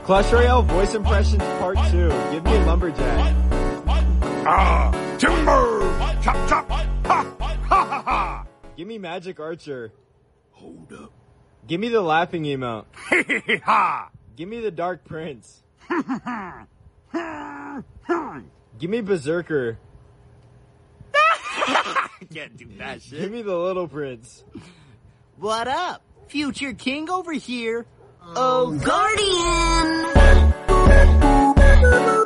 Clash Royale voice impressions part 2. Give me a lumberjack. Timber! Chop, chop! Ha! Ha ha ha! Give me Magic Archer. Hold up. Give me the laughing emote. Ha! Give me the Dark Prince. Give me Berserker. Can't do that shit. Give me the Little Prince. What up? Future King over here. Oh, Guardian!